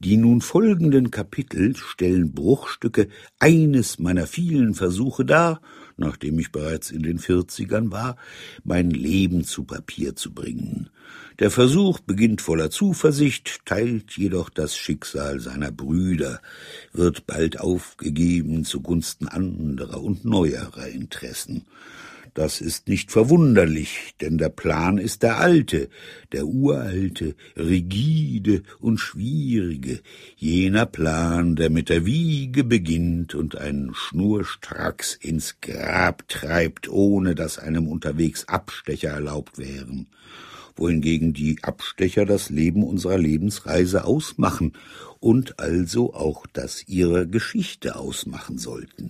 Die nun folgenden Kapitel stellen Bruchstücke eines meiner vielen Versuche dar, nachdem ich bereits in den 40ern war, mein Leben zu Papier zu bringen. Der Versuch beginnt voller Zuversicht, teilt jedoch das Schicksal seiner Brüder, wird bald aufgegeben zugunsten anderer und neuerer Interessen. Das ist nicht verwunderlich, denn der Plan ist der alte, der uralte, rigide und schwierige, jener Plan, der mit der Wiege beginnt und einen schnurstracks ins Grab treibt, ohne dass einem unterwegs Abstecher erlaubt wären, wohingegen die Abstecher das Leben unserer Lebensreise ausmachen und also auch das ihrer Geschichte ausmachen sollten.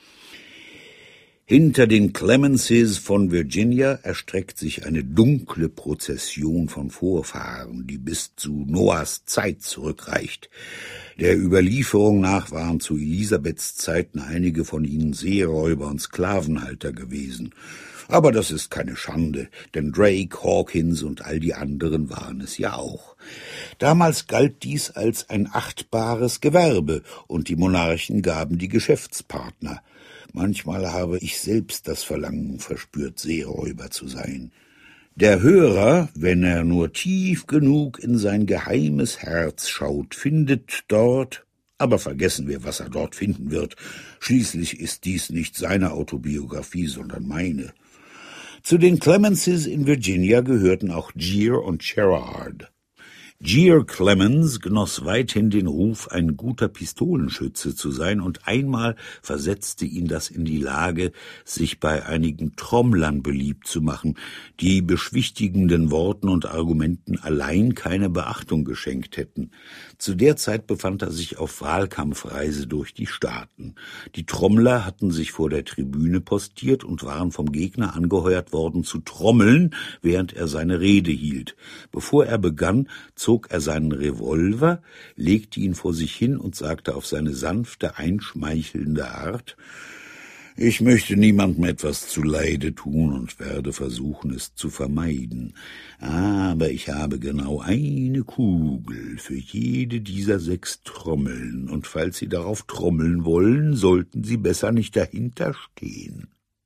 Hinter den Clemences von Virginia erstreckt sich eine dunkle Prozession von Vorfahren, die bis zu Noahs Zeit zurückreicht. Der Überlieferung nach waren zu Elisabeths Zeiten einige von ihnen Seeräuber und Sklavenhalter gewesen. Aber das ist keine Schande, denn Drake, Hawkins und all die anderen waren es ja auch. Damals galt dies als ein achtbares Gewerbe, und die Monarchen gaben die Geschäftspartner. Manchmal habe ich selbst das Verlangen verspürt, Seeräuber zu sein. Der Hörer, wenn er nur tief genug in sein geheimes Herz schaut, findet dort, aber vergessen wir, was er dort finden wird. Schließlich ist dies nicht seine Autobiografie, sondern meine. Zu den Clemences in Virginia gehörten auch Gere und Gerard. Gere Clemens genoss weithin den Ruf, ein guter Pistolenschütze zu sein, und einmal versetzte ihn das in die Lage, sich bei einigen Trommlern beliebt zu machen, die beschwichtigenden Worten und Argumenten allein keine Beachtung geschenkt hätten. Zu der Zeit befand er sich auf Wahlkampfreise durch die Staaten. Die Trommler hatten sich vor der Tribüne postiert und waren vom Gegner angeheuert worden zu trommeln, während er seine Rede hielt. Bevor er begann, zog er seinen Revolver, legte ihn vor sich hin und sagte auf seine sanfte, einschmeichelnde Art: »Ich möchte niemandem etwas zuleide tun und werde versuchen, es zu vermeiden. Aber ich habe genau eine Kugel für jede dieser 6 Trommeln, und falls Sie darauf trommeln wollen, sollten Sie besser nicht dahinter stehen.«